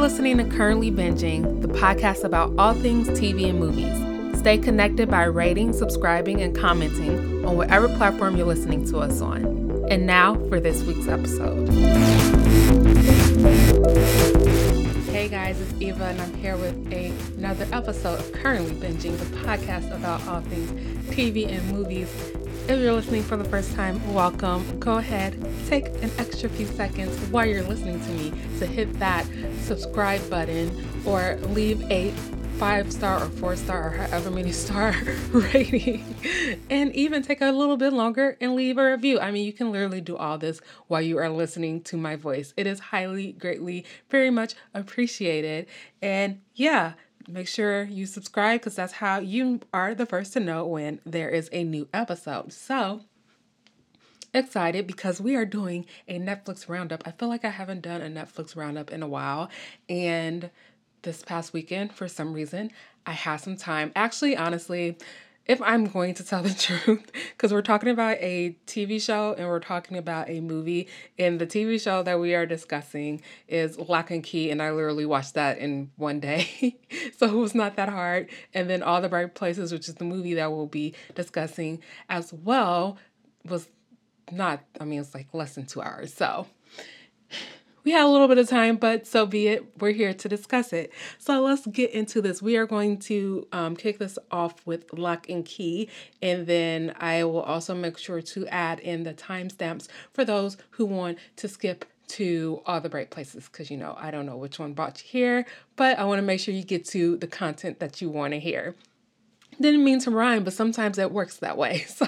listening to Currently Binging, the podcast about all things TV and movies. Stay connected by rating, subscribing, and commenting on whatever platform you're listening to us on. And now for this week's episode. Hey guys, it's Eva, and I'm here with another episode of Currently Binging, the podcast about all things TV and movies. If you're listening for the first time, welcome. Go ahead, take an extra few seconds while you're listening to me to hit that subscribe button or leave a 5-star or 4-star or however many star rating, and even take a little bit longer and leave a review. I mean, you can literally do all this while you are listening to my voice. It is highly, greatly, very much appreciated. And yeah, make sure you subscribe because that's how you are the first to know when there is a new episode. So excited because we are doing a Netflix roundup. I feel like I haven't done a Netflix roundup in a while, and this past weekend, for some reason, I had some time. Actually, honestly, if I'm going to tell the truth, because we're talking about a TV show and we're talking about a movie, and the TV show that we are discussing is Lock and Key, and I literally watched that in one day. So it was not that hard. And then All the Bright Places, which is the movie that we'll be discussing as well, was not, it's like less than 2 hours. So we had a little bit of time, but so be it. We're here to discuss it. So let's get into this. We are going to kick this off with Lock and Key, and then I will also make sure to add in the timestamps for those who want to skip to All the Bright Places, because I don't know which one brought you here, but I want to make sure you get to the content that you want to hear. Didn't mean to rhyme, but sometimes it works that way. So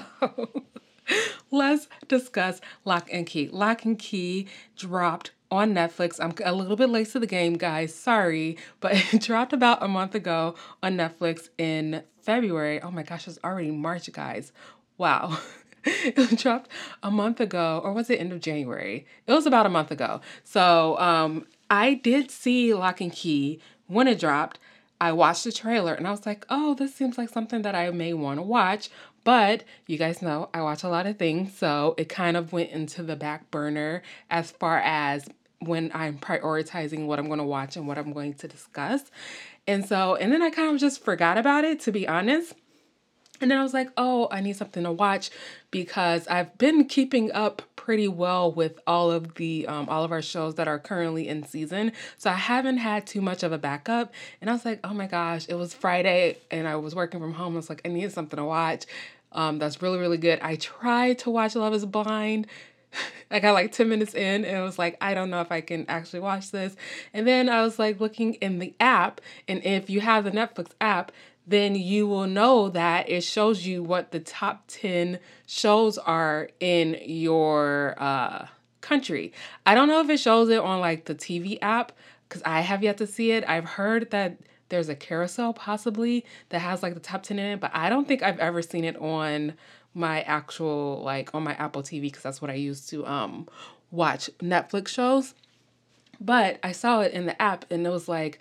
let's discuss Lock and Key. Lock and Key dropped on Netflix. I'm a little bit late to the game, guys. Sorry, but it dropped about a month ago on Netflix in February. Oh my gosh, it's already March, guys. Wow. It dropped a month ago, or was it end of January? It was about a month ago. So I did see Lock and Key when it dropped. I watched the trailer and I was like, oh, this seems like something that I may want to watch. But you guys know I watch a lot of things, so it kind of went into the back burner as far as when I'm prioritizing what I'm going to watch and what I'm going to discuss. And then I kind of just forgot about it, to be honest. And then I was like, oh, I need something to watch because I've been keeping up pretty well with all of our shows that are currently in season. So I haven't had too much of a backup. And I was like, oh my gosh, it was Friday and I was working from home. I was like, I need something to watch. That's really, really good. I tried to watch Love is Blind. I got like 10 minutes in and it was like, I don't know if I can actually watch this. And then I was like looking in the app, and if you have the Netflix app, then you will know that it shows you what the top 10 shows are in your country. I don't know if it shows it on like the TV app because I have yet to see it. I've heard that there's a carousel possibly that has like the top 10 in it, but I don't think I've ever seen it on my actual, like on my Apple TV, because that's what I use to watch Netflix shows. But I saw it in the app and it was like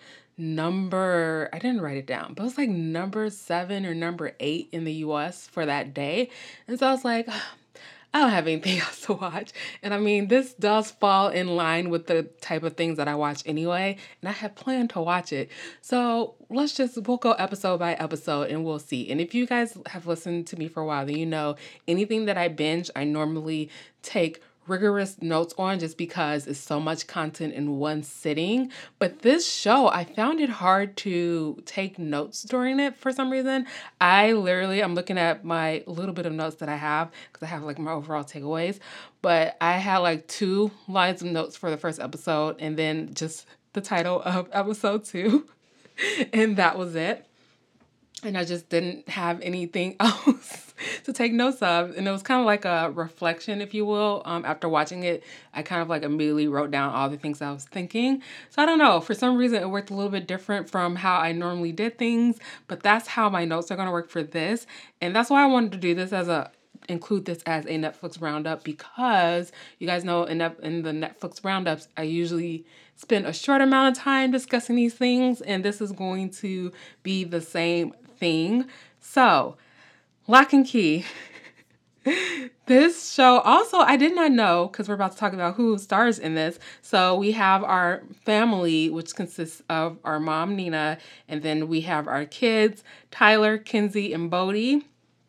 I didn't write it down, but it was like number 7 or number 8 in the US for that day. And so I was like, I don't have anything else to watch. And this does fall in line with the type of things that I watch anyway. And I had planned to watch it. So we'll go episode by episode and we'll see. And if you guys have listened to me for a while, then you know anything that I binge, I normally take rigorous notes on just because it's so much content in one sitting. But this show, I found it hard to take notes during it for some reason. I'm looking at my little bit of notes that I have because I have like my overall takeaways. But I had like 2 lines of notes for the first episode and then just the title of episode 2. And that was it. And I just didn't have anything else to take notes of. And it was kind of like a reflection, if you will. After watching it, I kind of like immediately wrote down all the things I was thinking. So I don't know. For some reason, it worked a little bit different from how I normally did things. But that's how my notes are going to work for this. And that's why I wanted to do this include this as a Netflix roundup, because you guys know in the Netflix roundups, I usually spend a short amount of time discussing these things. And this is going to be the same thing. So, Lock and Key. This show also, I did not know, because we're about to talk about who stars in this. So we have our family, which consists of our mom, Nina, and then we have our kids, Tyler, Kinsey, and Bodie.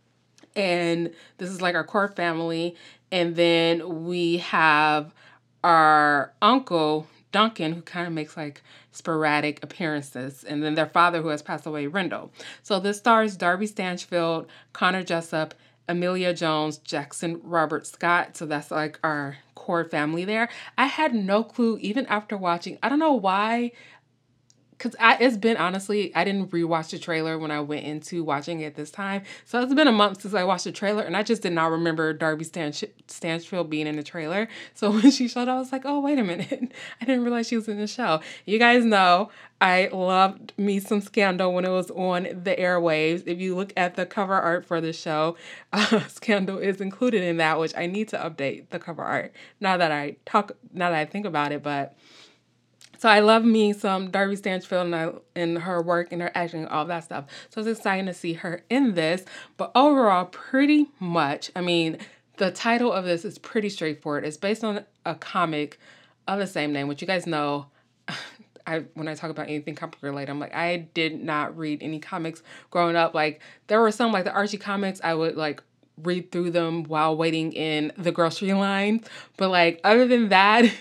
And this is like our core family. And then we have our uncle, Duncan, who kind of makes like sporadic appearances, and then their father, who has passed away, Rendell. So this stars Darby Stanchfield, Connor Jessup, Amelia Jones, Jackson Robert Scott. So that's like our core family there. I had no clue, even after watching, I don't know why, because it's been, honestly, I didn't rewatch the trailer when I went into watching it this time. So it's been a month since I watched the trailer, and I just did not remember Darby Stanchfield being in the trailer. So when she showed up, I was like, oh, wait a minute. I didn't realize she was in the show. You guys know I loved me some Scandal when it was on the airwaves. If you look at the cover art for the show, Scandal is included in that, which I need to update the cover art now that I think about it, but... So I love me some Darby Stanchfield and her work and her acting, all that stuff. So it's exciting to see her in this. But overall, pretty much, I mean, the title of this is pretty straightforward. It's based on a comic of the same name, which you guys know. When I talk about anything comic related, I'm like, I did not read any comics growing up. Like, there were some, like the Archie comics, I would like read through them while waiting in the grocery line. But like, other than that...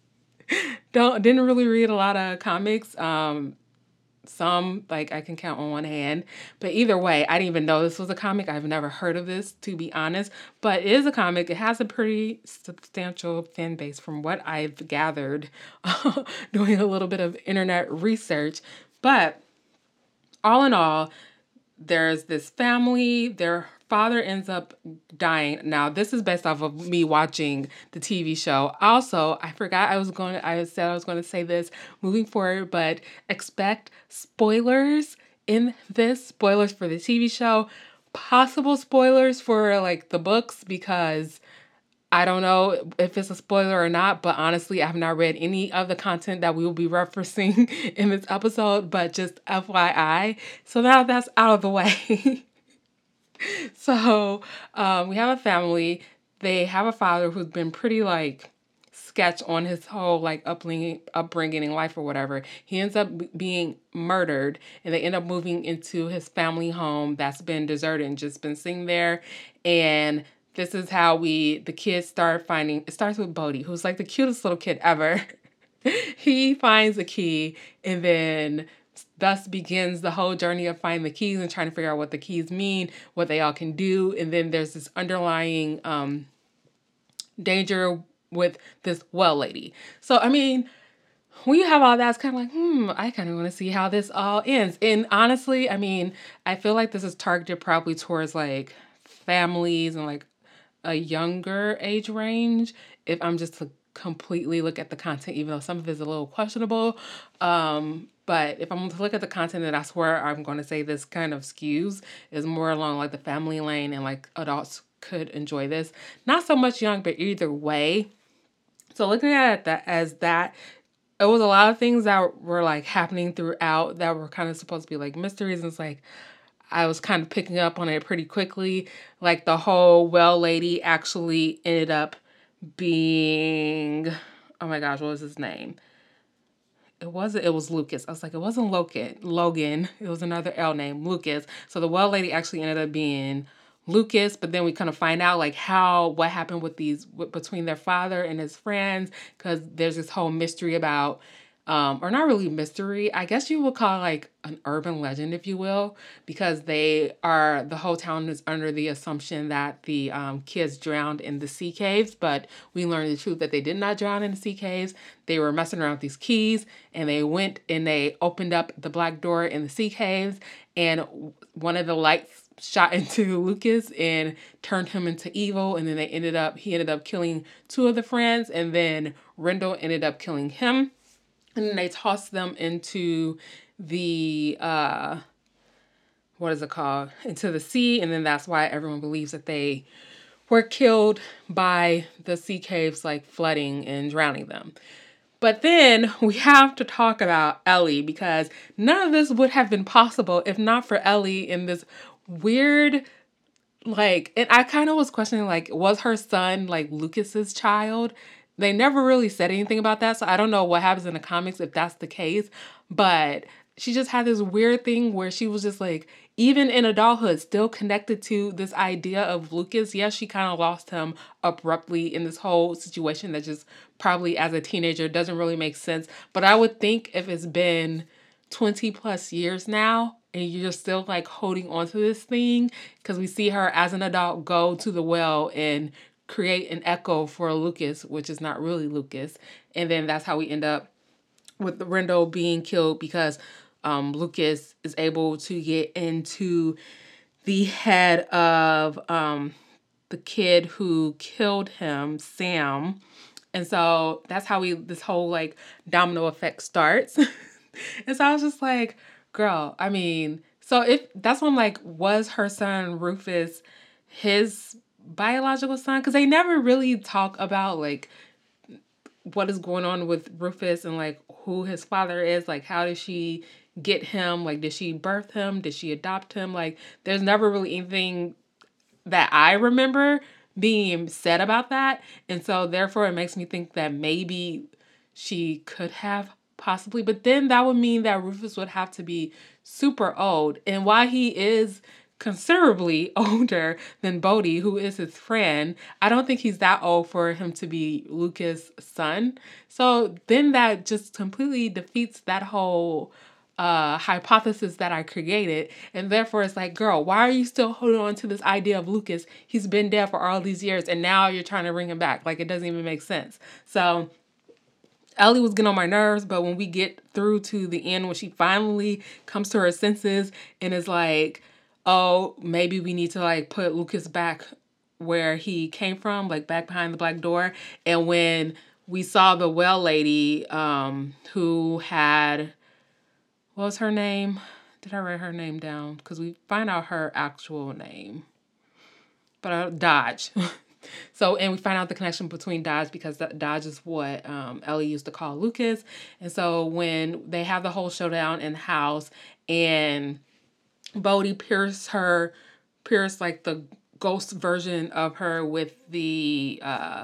didn't really read a lot of comics. Some, like, I can count on one hand. But either way, I didn't even know this was a comic. I've never heard of this, to be honest. But it is a comic. It has a pretty substantial fan base from what I've gathered doing a little bit of internet research. But all in all, there's this family, their father ends up dying. Now, this is based off of me watching the TV show. Also, I forgot I said I was going to say this moving forward, but expect spoilers in this. Spoilers for the TV show. Possible spoilers for like the books, because I don't know if it's a spoiler or not, but honestly, I have not read any of the content that we will be referencing in this episode, but just FYI. So now that's out of the way. So we have a family. They have a father who's been pretty like sketch on his whole like upbringing in life or whatever. He ends up being murdered, and they end up moving into his family home that's been deserted and just been sitting there. And this is how the kids start finding, it starts with Bodie, who's like the cutest little kid ever. He finds a key, and then thus begins the whole journey of finding the keys and trying to figure out what the keys mean, what they all can do. And then there's this underlying danger with this well lady. So, I mean, when you have all that, it's kind of like, I kind of want to see how this all ends. And honestly, I mean, I feel like this is targeted probably towards like families and like a younger age range, if I'm just to completely look at the content, even though some of it is a little questionable. But if I'm to look at the content, then that's where I'm going to say this kind of skews, is more along like the family lane, and like adults could enjoy this. Not so much young, but either way. So looking at that as that, it was a lot of things that were like happening throughout that were kind of supposed to be like mysteries. And it's like, I was kind of picking up on it pretty quickly. Like the whole well lady actually ended up being, oh my gosh, what was his name? It was Lucas. I was like, it wasn't Logan. It was another L name, Lucas. So the well lady actually ended up being Lucas, but then we kind of find out like what happened with between their father and his friends, because there's this whole mystery about, or not really mystery, I guess you would call it like an urban legend, if you will, because the whole town is under the assumption that the kids drowned in the sea caves, but we learned the truth that they did not drown in the sea caves. They were messing around with these keys, and they went and they opened up the black door in the sea caves, and one of the lights shot into Lucas and turned him into evil, and then he ended up killing two of the friends, and then Rendell ended up killing him. And then they tossed them into the, what is it called? Into the sea. And then that's why everyone believes that they were killed by the sea caves, like flooding and drowning them. But then we have to talk about Ellie, because none of this would have been possible if not for Ellie in this weird Like, and I kind of was questioning, like, was her son like Lucas's child? They never really said anything about that, so I don't know what happens in the comics if that's the case. But she just had this weird thing where she was just like, even in adulthood, still connected to this idea of Lucas. Yes, she kind of lost him abruptly in this whole situation that just probably as a teenager doesn't really make sense. But I would think if it's been 20 plus years now and you're still like holding on to this thing, because we see her as an adult go to the well and create an echo for Lucas, which is not really Lucas. And then that's how we end up with Rendell being killed because Lucas is able to get into the head of the kid who killed him, Sam. And so that's how this whole like domino effect starts. And so I was just like, girl, I mean, so if that's when I'm like, was her son Rufus his biological son? Because they never really talk about like what is going on with Rufus and like who his father is. Like, how did she get him? Like, did she birth him? Did she adopt him? Like, there's never really anything that I remember being said about that. And so therefore it makes me think that maybe she could have possibly, but then that would mean that Rufus would have to be super old. And while he is considerably older than Bodhi, who is his friend, I don't think he's that old for him to be Lucas' son. So then that just completely defeats that whole hypothesis that I created. And therefore it's like, girl, why are you still holding on to this idea of Lucas? He's been dead for all these years and now you're trying to bring him back. Like, it doesn't even make sense. So Ellie was getting on my nerves, but when we get through to the end, when she finally comes to her senses and is like, oh, maybe we need to like put Lucas back where he came from, like back behind the black door. And when we saw the well lady who had, what was her name? Did I write her name down? Because we find out her actual name. But Dodge. So, and we find out the connection between Dodge because Dodge is what Ellie used to call Lucas. And so when they have the whole showdown in the house and Bodhi pierced like the ghost version of her with the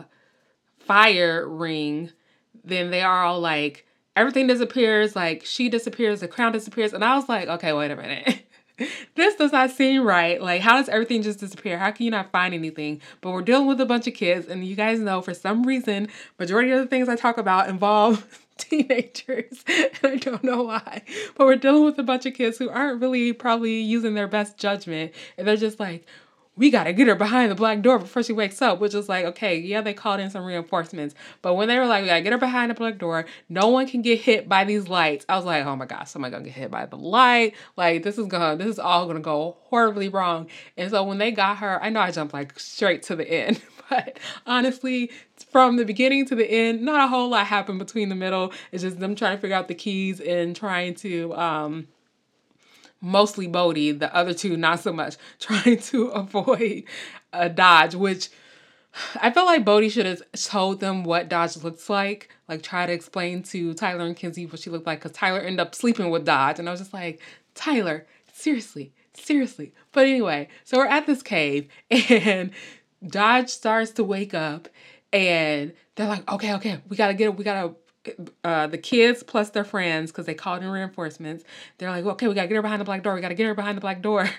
fire ring, then they are all like, everything disappears, like she disappears, the crown disappears. And I was like, okay, wait a minute. This does not seem right. Like, how does everything just disappear? How can you not find anything? But we're dealing with a bunch of kids, and you guys know for some reason, majority of the things I talk about involve teenagers, and I don't know why. But we're dealing with a bunch of kids who aren't really probably using their best judgment, and they're just like, we gotta get her behind the black door before she wakes up, which is like, okay, yeah, they called in some reinforcements. But when they were like, we gotta get her behind the black door, no one can get hit by these lights. I was like, oh my gosh, somebody gonna get hit by the light. Like, this is all gonna go horribly wrong. And so when they got her, I know I jumped like straight to the end, but honestly, from the beginning to the end, not a whole lot happened between the middle. It's just them trying to figure out the keys and trying to, mostly Bodhi, the other two not so much, trying to avoid Dodge, which I feel like Bodhi should have told them what Dodge looks like try to explain to Tyler and Kinsey what she looked like, because Tyler ended up sleeping with Dodge, and I was just like, Tyler, seriously. But anyway, so we're at this cave, and Dodge starts to wake up, and they're like, okay, we gotta the kids plus their friends, because they called in reinforcements. They're like, okay, we gotta get her behind the black door.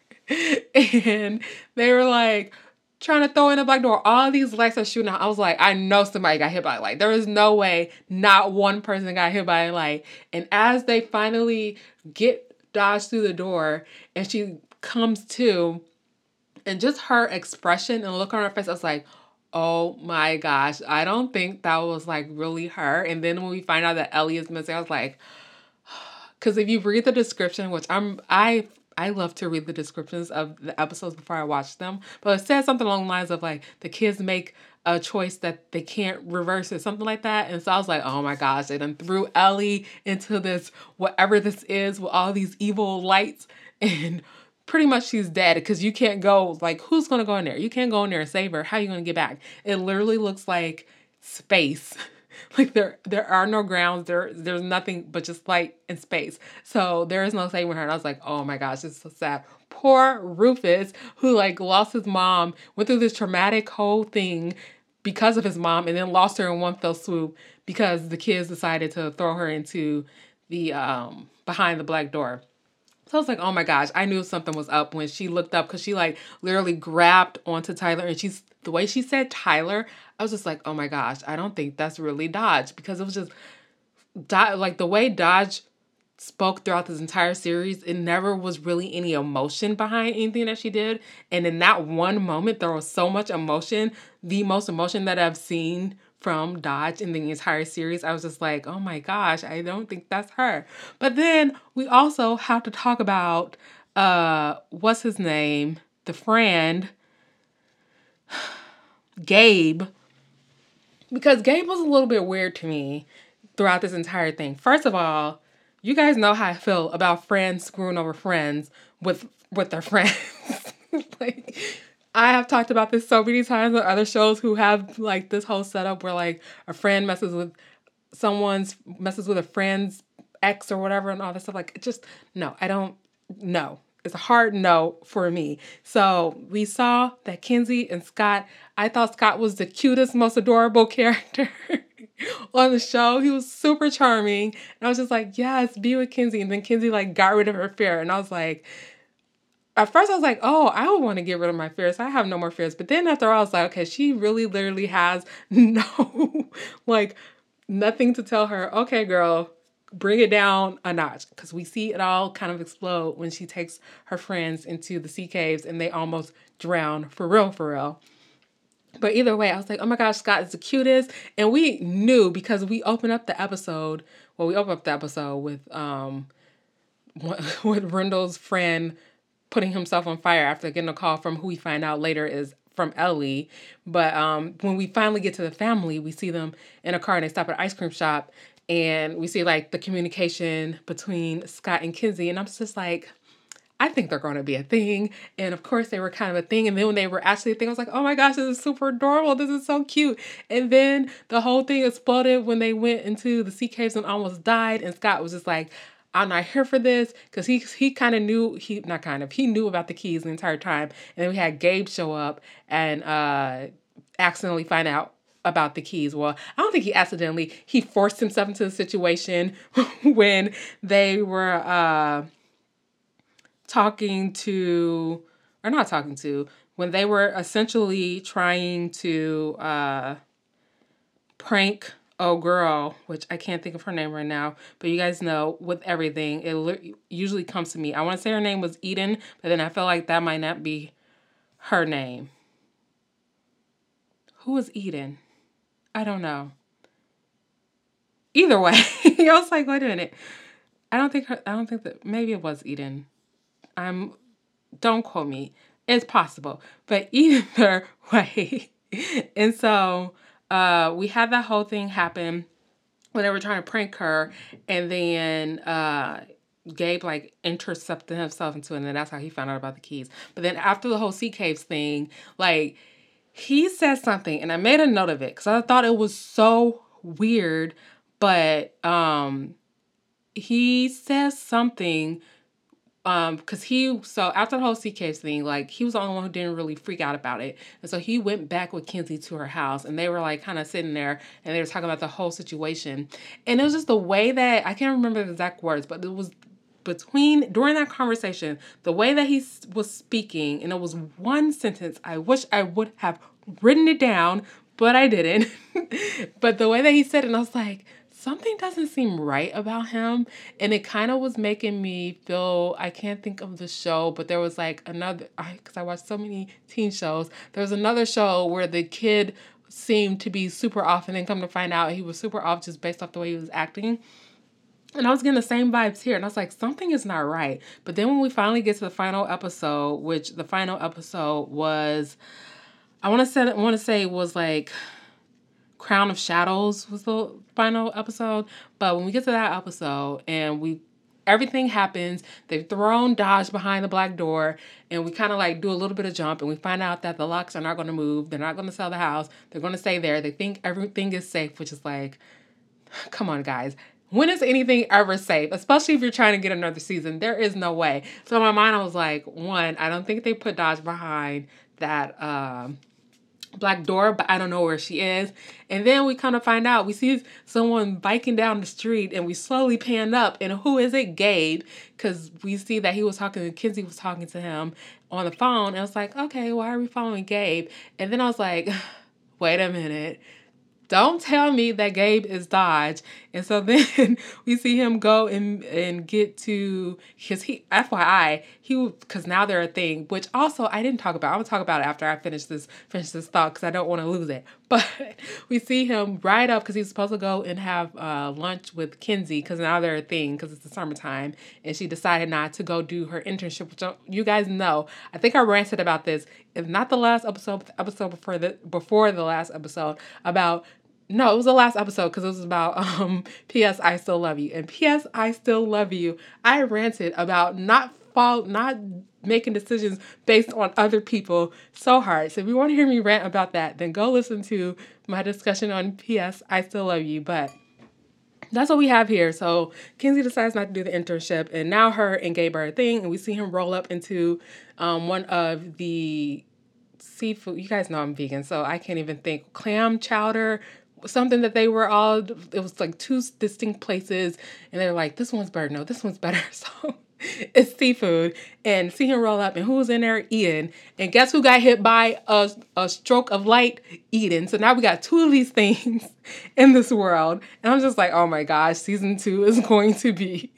And they were like trying to throw in the black door. All these lights are shooting out. I was like, I know somebody got hit by a light. There is no way not one person got hit by a light. And as they finally get Dodge through the door and she comes to, and just her expression and look on her face, I was like, oh my gosh, I don't think that was like really her. And then when we find out that Ellie is missing, I was like, because if you read the description, which I love to read the descriptions of the episodes before I watch them, but it says something along the lines of like the kids make a choice that they can't reverse it, something like that. And so I was like, oh my gosh, they done threw Ellie into this, whatever this is, with all these evil lights, and pretty much she's dead, because you can't go, like, who's going to go in there? You can't go in there and save her. How are you going to get back? It literally looks like space. Like there are no grounds. There's nothing but just light and space. So there is no saving her. And I was like, oh my gosh, this is so sad. poor Rufus, who like lost his mom, went through this traumatic whole thing because of his mom, and then lost her in one fell swoop because the kids decided to throw her into the behind the black door. So I was like, oh my gosh, I knew something was up when she looked up, because she like literally grabbed onto Tyler, and the way she said Tyler, I was just like, oh my gosh, I don't think that's really Dodge, because it was just like the way Dodge spoke throughout this entire series, it never was really any emotion behind anything that she did. And in that one moment, there was so much emotion, the most emotion that I've seen from Dodge in the entire series. I was just like, oh my gosh, I don't think that's her. But then we also have to talk about, what's his name? The friend, Gabe. Because Gabe was a little bit weird to me throughout this entire thing. First of all, you guys know how I feel about friends screwing over friends with their friends. Like, I have talked about this so many times on other shows who have like this whole setup where like a friend messes with a friend's ex or whatever and all this stuff. Like, it just, no, I don't, no. It's a hard no for me. So we saw that Kinsey and Scott, I thought Scott was the cutest, most adorable character on the show. He was super charming. And I was just like, yes, be with Kinsey. And then Kinsey like got rid of her fear. And I was like, at first I was like, oh, I would want to get rid of my fears. I have no more fears. But then after all, I was like, okay, she really literally has no, like, nothing to tell her. Okay, girl, bring it down a notch. Because we see it all kind of explode when she takes her friends into the sea caves and they almost drown for real, for real. But either way, I was like, oh my gosh, Scott is the cutest. And we knew because we opened up the episode. Well, we opened up the episode with Rendell's friend putting himself on fire after getting a call from who we find out later is from Ellie. But when we finally get to the family, we see them in a car and they stop at an ice cream shop. And we see like the communication between Scott and Kinsey. And I'm just like, I think they're going to be a thing. And of course they were kind of a thing. And then when they were actually a thing, I was like, oh my gosh, this is super adorable. This is so cute. And then the whole thing exploded when they went into the sea caves and almost died. And Scott was just like, I'm not here for this, because he kind of knew, he knew about the keys the entire time. And then we had Gabe show up and accidentally find out about the keys. Well, I don't think he forced himself into the situation when they were when they were essentially trying to prank girl, which I can't think of her name right now, but you guys know with everything, it usually comes to me. I want to say her name was Eden, but then I feel like that might not be her name. Who was Eden? I don't know. Either way, I was like, wait a minute. I don't think that, maybe it was Eden. Don't quote me. It's possible, but either way. And so, we had that whole thing happen when they were trying to prank her, and then Gabe like intercepted himself into it, and then that's how he found out about the keys. But then after the whole sea caves thing, like, he said something, and I made a note of it because I thought it was so weird. But he says something. So after the whole sea caves thing, like, he was the only one who didn't really freak out about it. And so he went back with Kinsey to her house, and they were like kind of sitting there and they were talking about the whole situation. And it was just the way that, I can't remember the exact words, but it was during that conversation, the way that he was speaking, and it was one sentence. I wish I would have written it down, but I didn't. But the way that he said it, and I was like, something doesn't seem right about him. And it kind of was making me feel, I can't think of the show, but there was like because I watched so many teen shows, there was another show where the kid seemed to be super off, and then come to find out he was super off just based off the way he was acting. And I was getting the same vibes here. And I was like, something is not right. But then when we finally get to the final episode, which the final episode was, I want to say it was like Crown of Shadows was the final episode. But when we get to that episode and everything happens, they've thrown Dodge behind the black door, and we kind of like do a little bit of jump, and we find out that the Locks are not going to move. They're not going to sell the house. They're going to stay there. They think everything is safe, which is like, come on, guys. when is anything ever safe? Especially if you're trying to get another season. There is no way. So in my mind, I was like, one, I don't think they put Dodge behind that Black Door, but I don't know where she is. And then we kind of find out, we see someone biking down the street and we slowly pan up. And who is it? Gabe. Because we see that he was talking, Kinsey was talking to him on the phone. And I was like, okay, why are we following Gabe? And then I was like, wait a minute. Don't tell me that Gabe is Dodge. And so then we see him go and get to, because FYI, because now they're a thing, which also I didn't talk about. I'm going to talk about it after I finish this thought because I don't want to lose it. But we see him ride up because he's supposed to go and have lunch with Kinsey because now they're a thing because it's the summertime. And she decided not to go do her internship, which you guys know. I think I ranted about this. If not the last episode, but the episode before the last episode about. No, it was the last episode because it was about P.S. I Still Love You. And P.S. I Still Love You, I ranted about not making decisions based on other people so hard. So if you want to hear me rant about that, then go listen to my discussion on P.S. I Still Love You. But that's what we have here. So Kinsey decides not to do the internship, and now her and Gabe are a thing, and we see him roll up into one of the seafood. You guys know I'm vegan, so I can't even think. Clam chowder. Something that they were all, it was like two distinct places, and they're like, this one's better. No, this one's better. So it's seafood, and see him roll up, and who was in there? Eden. And guess who got hit by a stroke of light? Eden. So now we got two of these things in this world, and I'm just like, oh my gosh, season 2 is going to be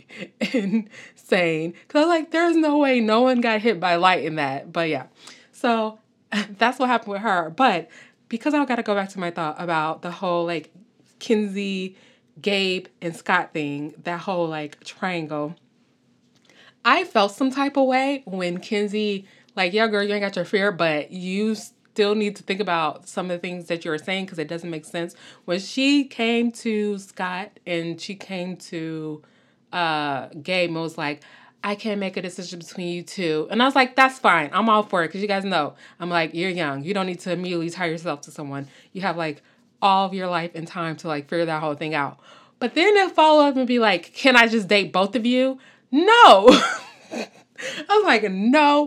insane. Because I was like, there's no way no one got hit by light in that. But yeah, so that's what happened with her. But because I got to go back to my thought about the whole like Kinsey, Gabe, and Scott thing, that whole like triangle, I felt some type of way when Kinsey, like, yeah, girl, you ain't got your fear, but you still need to think about some of the things that you're saying because it doesn't make sense. When she came to Scott and she came to Gabe and was like, I can't make a decision between you two. And I was like, that's fine. I'm all for it. Because you guys know, I'm like, you're young. You don't need to immediately tie yourself to someone. You have like all of your life and time to like figure that whole thing out. But then they'll follow up and be like, can I just date both of you? No. I was like, no.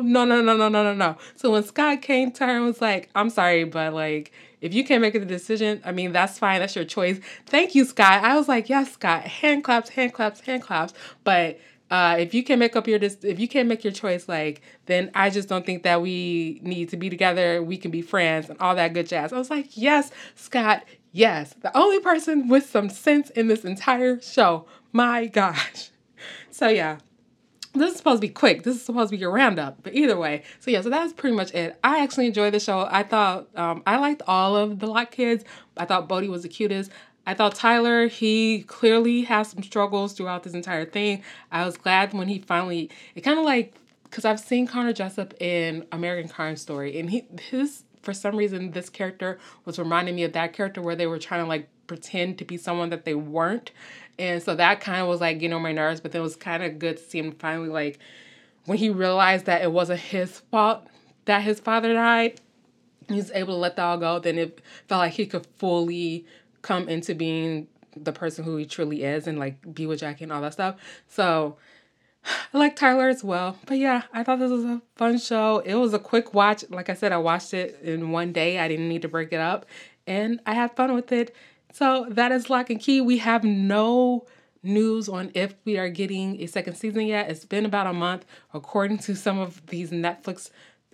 So when Scott came to her and was like, I'm sorry, but like, if you can't make a decision, I mean, that's fine. That's your choice. Thank you, Scott. I was like, yes, Scott. Hand claps. But if you can't if you can't make your choice, like, then I just don't think that we need to be together. We can be friends and all that good jazz. I was like, yes, Scott, yes. The only person with some sense in this entire show. My gosh. So yeah, this is supposed to be quick. This is supposed to be your roundup. But either way, so yeah, so that's pretty much it. I actually enjoyed the show. I thought, I liked all of the Locke kids. I thought Bodhi was the cutest. I thought Tyler, he clearly has some struggles throughout this entire thing. I was glad when he finally, it kind of like, because I've seen Connor Jessup in American Crime Story, and for some reason, this character was reminding me of that character where they were trying to like pretend to be someone that they weren't. And so that kind of was like getting on my nerves, but it was kind of good to see him finally, like, when he realized that it wasn't his fault that his father died, he was able to let that all go. Then it felt like he could fully come into being the person who he truly is and like be with Jackie and all that stuff. So I like Tyler as well. But yeah, I thought this was a fun show. It was a quick watch. Like I said, I watched it in one day. I didn't need to break it up. And I had fun with it. So that is Locke and Key. We have no news on if we are getting a second season yet. It's been about a month, according to some of these Netflix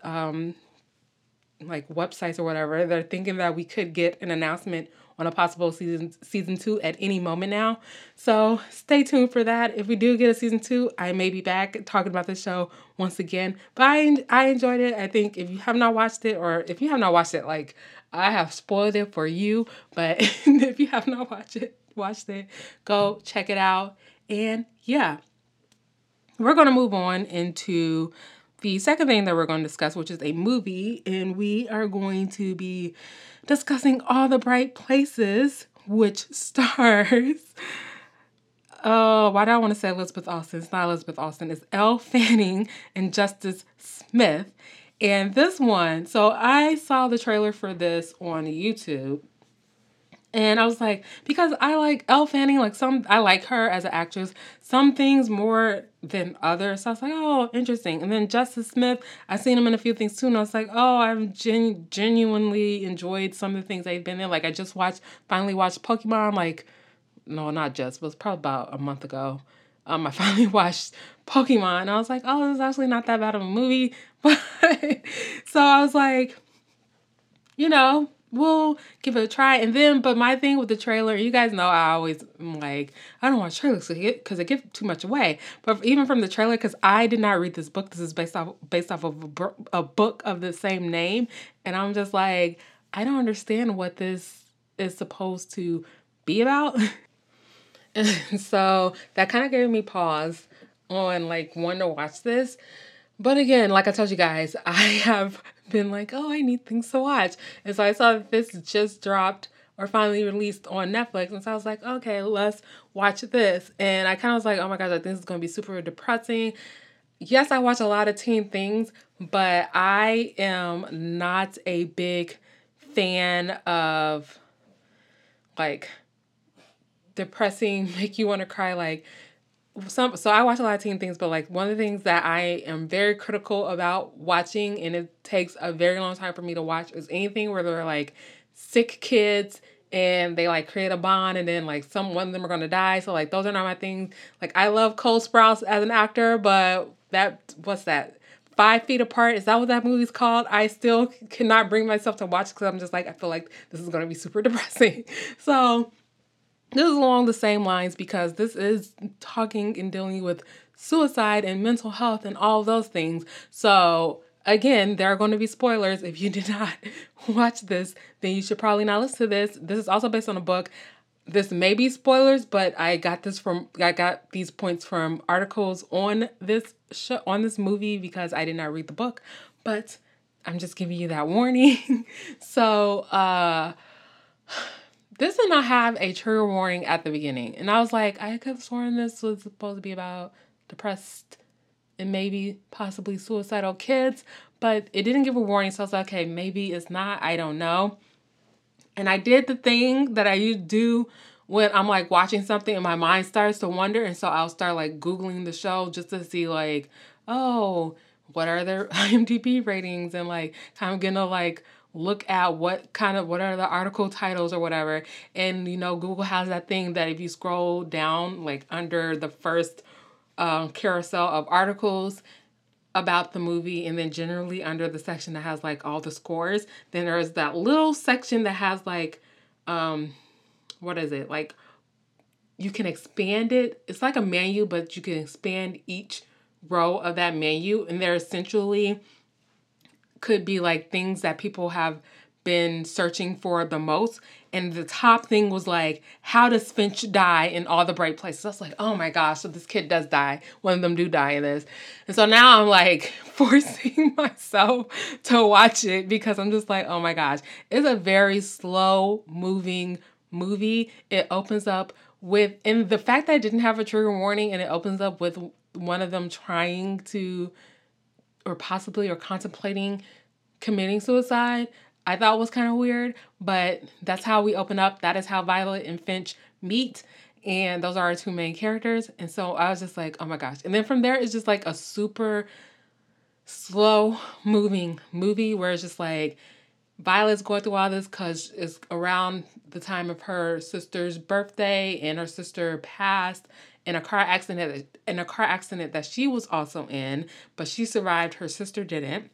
like websites or whatever. They're thinking that we could get an announcement on a possible season 2 at any moment now. So stay tuned for that. If we do get a season 2, I may be back talking about this show once again. But I enjoyed it. I think if you have not watched it, or if you have not watched it, like, I have spoiled it for you. But if you have not watched it, go check it out. And yeah, we're going to move on into the second thing that we're going to discuss, which is a movie. And we are going to be discussing All the Bright Places, which stars, why do I want to say Elizabeth Olsen? It's not Elizabeth Olsen. It's Elle Fanning and Justice Smith. And this one, so I saw the trailer for this on YouTube. And I was like, because I like Elle Fanning, like I like her as an actress, some things more than others. So I was like, oh, interesting. And then Justice Smith, I've seen him in a few things too. And I was like, oh, I've genuinely enjoyed some of the things they've been in. Like I just finally watched Pokemon, like, no, not just, but it was probably about a month ago. I finally watched Pokemon and I was like, oh, this is actually not that bad of a movie. But so I was like, we'll give it a try. And then, but my thing with the trailer, you guys know I always am like, I don't watch trailers because it gives too much away. But even from the trailer, because I did not read this book, this is based off of a book of the same name. And I'm just like, I don't understand what this is supposed to be about. And so that kind of gave me pause on like wanting to watch this. But again, like I told you guys, I have been like, oh, I need things to watch. And so I saw that this just dropped or finally released on Netflix. And so I was like, okay, let's watch this. And I kind of was like, oh my gosh, I think this is going to be super depressing. Yes, I watch a lot of teen things, but I am not a big fan of like depressing, make you want to cry, like so I watch a lot of teen things, but like one of the things that I am very critical about watching, and it takes a very long time for me to watch, is anything where they're like sick kids and they like create a bond and then like one of them are gonna die. So like those are not my things. Like I love Cole Sprouse as an actor, but what's that? 5 Feet Apart, is that what that movie's called? I still cannot bring myself to watch because I'm just like, I feel like this is gonna be super depressing. So this is along the same lines because this is talking and dealing with suicide and mental health and all those things. So again, there are going to be spoilers. If you did not watch this, then you should probably not listen to this. This is also based on a book. This may be spoilers, but I got these points from articles on this show, on this movie, because I did not read the book. But I'm just giving you that warning. So, this did not have a trigger warning at the beginning. And I was like, I could have sworn this was supposed to be about depressed and maybe possibly suicidal kids, but it didn't give a warning. So I was like, okay, maybe it's not. I don't know. And I did the thing that I do when I'm like watching something and my mind starts to wander. And so I'll start like Googling the show just to see like, oh, what are their IMDb ratings, and like kind of gonna like look at what are the article titles or whatever. And, Google has that thing that if you scroll down, like under the first carousel of articles about the movie, and then generally under the section that has like all the scores, then there's that little section that has like, what is it? Like you can expand it. It's like a menu, but you can expand each row of that menu. And there essentially could be like things that people have been searching for the most. And the top thing was like, how does Finch die in All the Bright Places? I was like, oh my gosh, so this kid does die. One of them do die in this. And so now I'm like forcing myself to watch it because I'm just like, oh my gosh. It's a very slow moving movie. It opens up and the fact that I didn't have a trigger warning, and it opens up with one of them trying to, or possibly, or contemplating committing suicide, I thought was kind of weird, but that's how we open up. That is how Violet and Finch meet, and those are our two main characters. And so I was just like, oh my gosh. And then from there, it's just like a super slow moving movie where it's just like Violet's going through all this because it's around the time of her sister's birthday, and her sister passed in a car accident that she was also in, but she survived. Her sister didn't.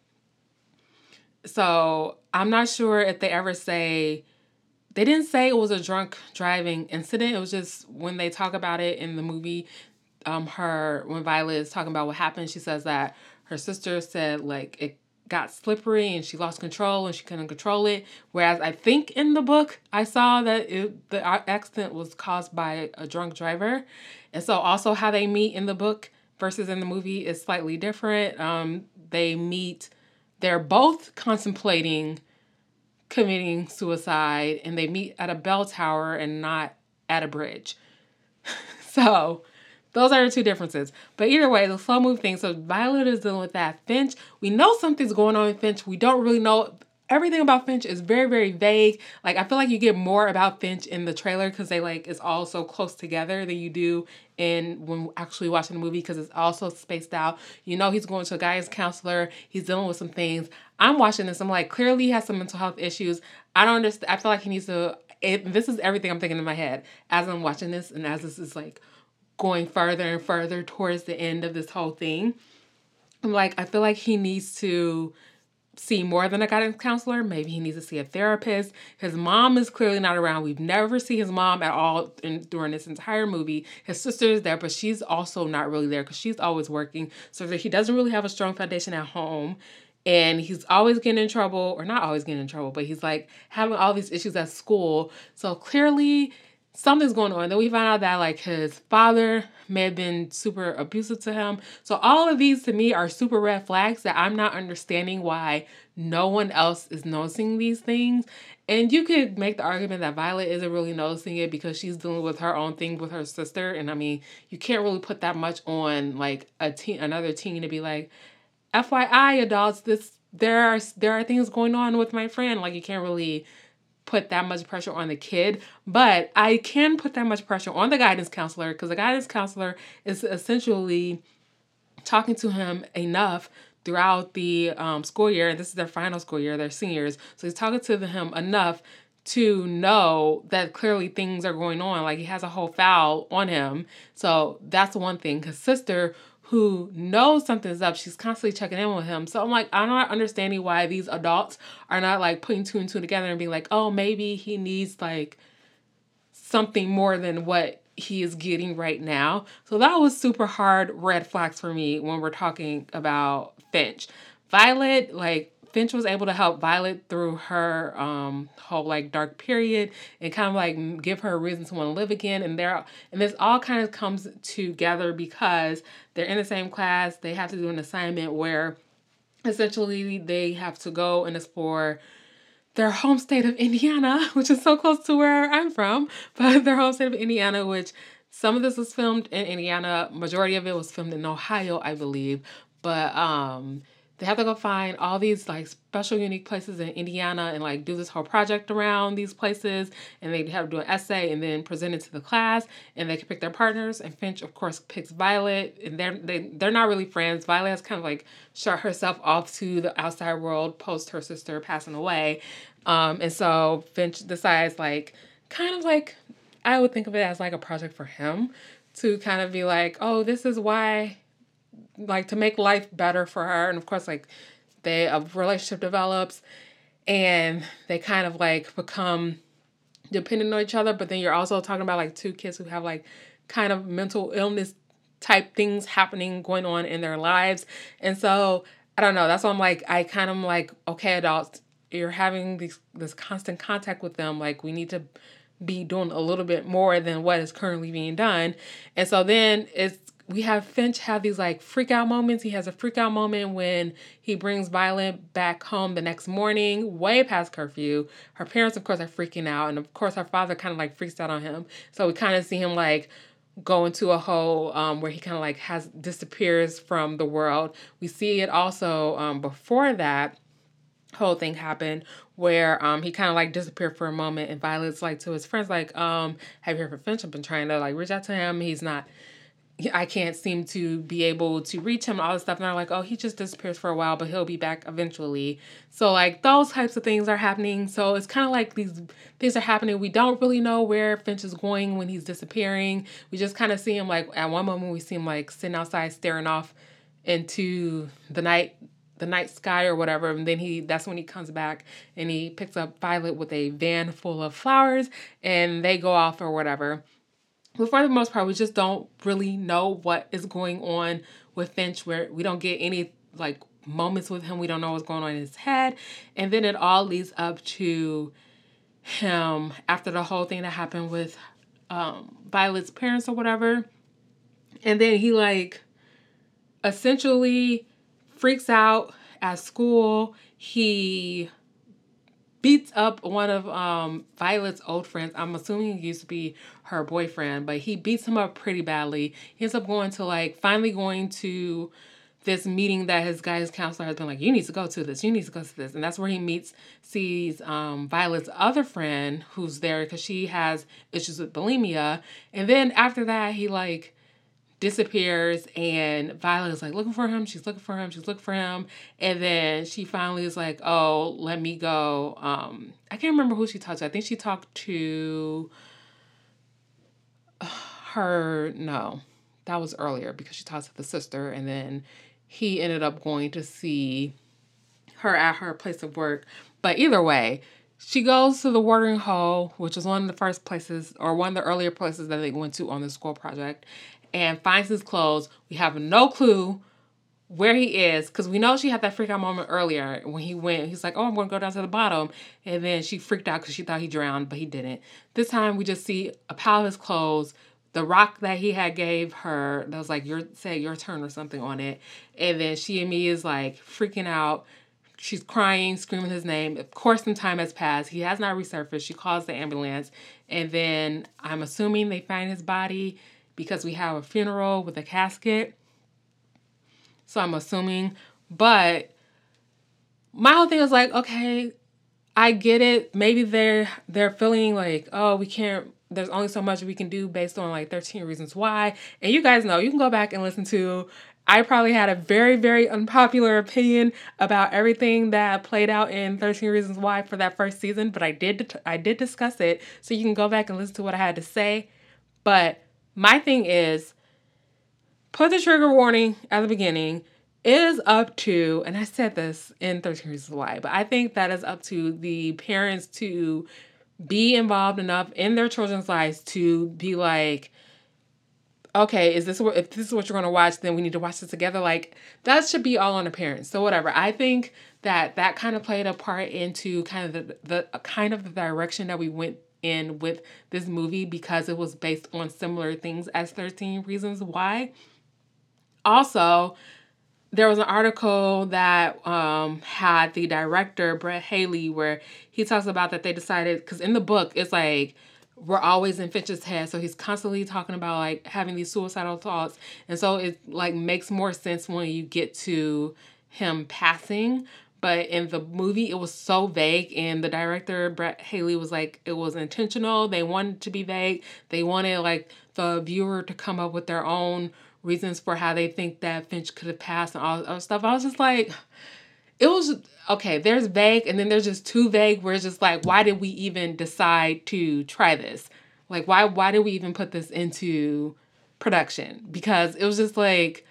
So I'm not sure if they ever say, they didn't say it was a drunk driving incident. It was just when they talk about it in the movie, when Violet is talking about what happened, she says that her sister said like it got slippery and she lost control and she couldn't control it. Whereas I think in the book, I saw that the accident was caused by a drunk driver. And so also how they meet in the book versus in the movie is slightly different. They're both contemplating committing suicide, and they meet at a bell tower and not at a bridge. So those are the two differences. But either way, the slow move thing. So Violet is dealing with that. Finch, we know something's going on with Finch. We don't really know everything about Finch is very, very vague. Like, I feel like you get more about Finch in the trailer because they like it's all so close together than you do in when actually watching the movie, because it's also spaced out. You know, he's going to a guidance counselor. He's dealing with some things. I'm watching this. I'm like, clearly he has some mental health issues. I don't understand. I feel like he needs to. This is everything I'm thinking in my head as I'm watching this, and as this is like going further and further towards the end of this whole thing. I'm like, I feel like he needs to see more than a guidance counselor. Maybe he needs to see a therapist. His mom is clearly not around. We've never seen his mom at all during this entire movie. His sister is there, but she's also not really there because she's always working. So that he doesn't really have a strong foundation at home. And he's always getting in trouble, or not always getting in trouble, but he's like having all these issues at school. So clearly something's going on. Then we find out that like his father may have been super abusive to him. So all of these to me are super red flags that I'm not understanding why no one else is noticing these things. And you could make the argument that Violet isn't really noticing it because she's dealing with her own thing with her sister. And I mean, you can't really put that much on like another teen to be like, FYI, adults, there are things going on with my friend. Like, you can't really put that much pressure on the kid, but I can put that much pressure on the guidance counselor, because the guidance counselor is essentially talking to him enough throughout the school year, and this is their final school year, they're seniors, so he's talking to him enough to know that clearly things are going on. Like, he has a whole file on him. So that's one thing. His sister, who knows something's up, she's constantly checking in with him. So I'm like, I'm not understanding why these adults are not like putting two and two together and being like, oh, maybe he needs like something more than what he is getting right now. So that was super hard red flags for me when we're talking about Finch. Violet, like, Finch was able to help Violet through her whole like dark period and kind of like give her a reason to want to live again. And this all kind of comes together because they're in the same class. They have to do an assignment where essentially they have to go and explore their home state of Indiana, which is so close to where I'm from, but their home state of Indiana, which some of this was filmed in Indiana. Majority of it was filmed in Ohio, I believe. But they have to go find all these like special unique places in Indiana and like do this whole project around these places, and they have to do an essay and then present it to the class, and they can pick their partners. And Finch, of course, picks Violet, and they're not really friends. Violet has kind of like shut herself off to the outside world post her sister passing away, and so Finch decides like kind of like, I would think of it as like a project for him to kind of be like, oh, this is why, like, to make life better for her. And of course, like, a relationship develops and they kind of like become dependent on each other. But then you're also talking about like two kids who have like kind of mental illness type things going on in their lives. And so I don't know. That's why I'm like, I kind of like, okay, adults, you're having this constant contact with them. Like, we need to be doing a little bit more than what is currently being done. And so then we have Finch have these like freak out moments. He has a freak out moment when he brings Violet back home the next morning, way past curfew. Her parents, of course, are freaking out. And of course, her father kind of like freaks out on him. So we kind of see him like go into a hole where he kind of like disappears from the world. We see it also before that whole thing happened where he kind of like disappeared for a moment, and Violet's like to his friends like, have you heard from Finch? I've been trying to like reach out to him. I can't seem to be able to reach him and all this stuff. And they're like, oh, he just disappears for a while, but he'll be back eventually. So like those types of things are happening. So it's kind of like these things are happening. We don't really know where Finch is going when he's disappearing. We just kind of see him like, at one moment we see him like sitting outside staring off into the night sky or whatever. And then that's when he comes back and he picks up Violet with a van full of flowers and they go off or whatever. But for the most part, we just don't really know what is going on with Finch, where we don't get any like moments with him. We don't know what's going on in his head. And then it all leads up to him after the whole thing that happened with Violet's parents or whatever. And then he like essentially freaks out at school. He beats up one of Violet's old friends. I'm assuming he used to be her boyfriend, but he beats him up pretty badly. He ends up finally going to this meeting that his guidance counselor has been like, you need to go to this, you need to go to this. And that's where he sees Violet's other friend who's there because she has issues with bulimia. And then after that, he like disappears and Violet is like looking for him. She's looking for him. She's looking for him. And then she finally is like, oh, let me go. I can't remember who she talked to. I think she talked to no, that was earlier because she talked to the sister and then he ended up going to see her at her place of work. But either way, she goes to the watering hole, which was one of the first places or one of the earlier places that they went to on the school project, and finds his clothes. We have no clue where he is because we know she had that freak out moment earlier when he went. He's like, oh, I'm going to go down to the bottom. And then she freaked out because she thought he drowned, but he didn't. This time we just see a pile of his clothes, the rock that he had gave her that was like, your turn or something on it. And then she and me is like freaking out. She's crying, screaming his name. Of course, some time has passed. He has not resurfaced. She calls the ambulance. And then I'm assuming they find his body because we have a funeral with a casket. So I'm assuming. But my whole thing was like, okay, I get it. Maybe they're feeling like, oh, we can't, there's only so much we can do based on like 13 Reasons Why. And you guys know, you can go back and listen to, I probably had a very, very unpopular opinion about everything that played out in 13 Reasons Why for that first season, but I did discuss it. So you can go back and listen to what I had to say. But my thing is, put the trigger warning at the beginning. It is up to, and I said this in 13 Reasons Why, but I think that is up to the parents to be involved enough in their children's lives to be like, okay, if this is what you're going to watch, then we need to watch this together. Like, that should be all on the parents. So whatever. I think that kind of played a part into kind of the direction that we went in with this movie because it was based on similar things as 13 Reasons Why. Also, there was an article that had the director, Brett Haley, where he talks about that they decided, because in the book, it's like, we're always in Finch's head. So he's constantly talking about like having these suicidal thoughts. And so it like makes more sense when you get to him passing. But in the movie, it was so vague. And the director, Brett Haley, was like, it was intentional. They wanted to be vague. They wanted like the viewer to come up with their own reasons for how they think that Finch could have passed and all that other stuff. I was just like, it was, okay, there's vague and then there's just too vague where it's just like, why did we even decide to try this? Like, why did we even put this into production? Because it was just like,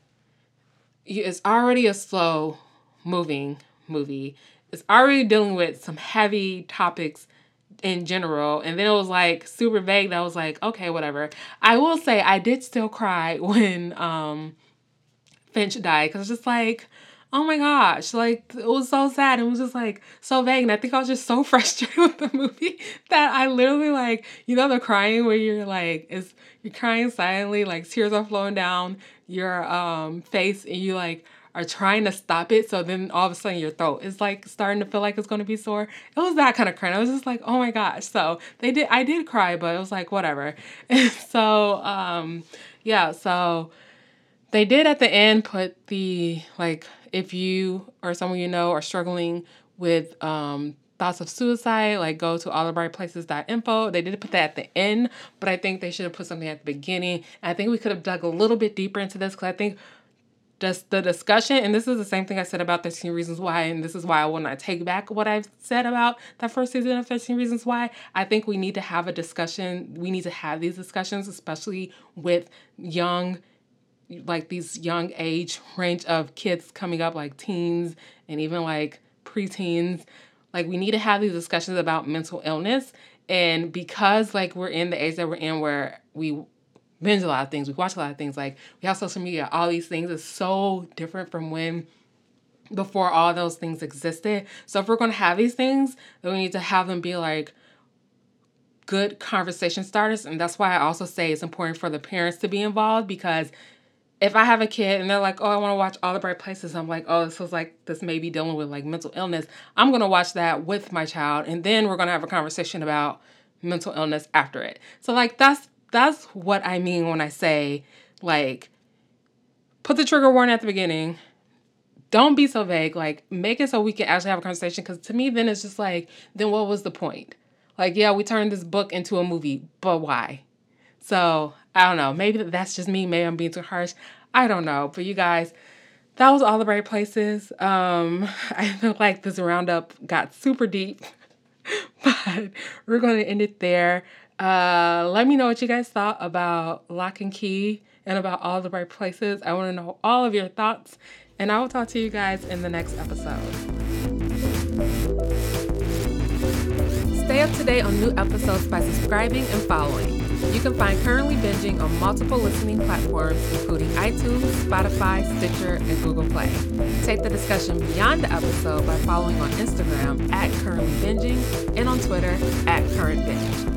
it's already a slow moving movie. It's already dealing with some heavy topics in general. And then it was like super vague that I was like, okay, whatever. I will say I did still cry when Finch died because it's just like, oh my gosh, like it was so sad. It was just like so vague. And I think I was just so frustrated with the movie that I literally like, you know, the crying where you're like, you're crying silently, like tears are flowing down your face and you like are trying to stop it. So then all of a sudden your throat is like starting to feel like it's going to be sore. It was that kind of crying. I was just like, oh my gosh. So I did cry, but it was like, whatever. And so, yeah, so they did at the end put the, like, if you or someone you know are struggling with thoughts of suicide, like go to allthebrightplaces.info. They did put that at the end, but I think they should have put something at the beginning. And I think we could have dug a little bit deeper into this because I think just the discussion, and this is the same thing I said about 13 Reasons Why, and this is why I will not take back what I've said about that first season of 13 Reasons Why. I think we need to have a discussion. We need to have these discussions, especially with these young age range of kids coming up, like teens and even like preteens. Like, we need to have these discussions about mental illness. And because like we're in the age that we're in where we binge a lot of things, we watch a lot of things, like we have social media, all these things is so different from when before all those things existed. So if we're going to have these things, then we need to have them be like good conversation starters. And that's why I also say it's important for the parents to be involved, because if I have a kid and they're like, oh, I want to watch All the Bright Places, I'm like, oh, this may be dealing with like mental illness. I'm going to watch that with my child. And then we're going to have a conversation about mental illness after it. So like, that's what I mean when I say like, put the trigger warning at the beginning. Don't be so vague. Like, make it so we can actually have a conversation. Because to me, then it's just like, then what was the point? Like, yeah, we turned this book into a movie, but why? So, I don't know. Maybe that's just me. Maybe I'm being too harsh. I don't know. But you guys, that was All the Right Places. I feel like this roundup got super deep. But we're going to end it there. Let me know what you guys thought about Lock and Key and about All the Right Places. I want to know all of your thoughts. And I will talk to you guys in the next episode. Stay up to date on new episodes by subscribing and following. You can find Currently Binging on multiple listening platforms, including iTunes, Spotify, Stitcher, and Google Play. Take the discussion beyond the episode by following on Instagram @CurrentlyBinging and on Twitter @CurrentBinge.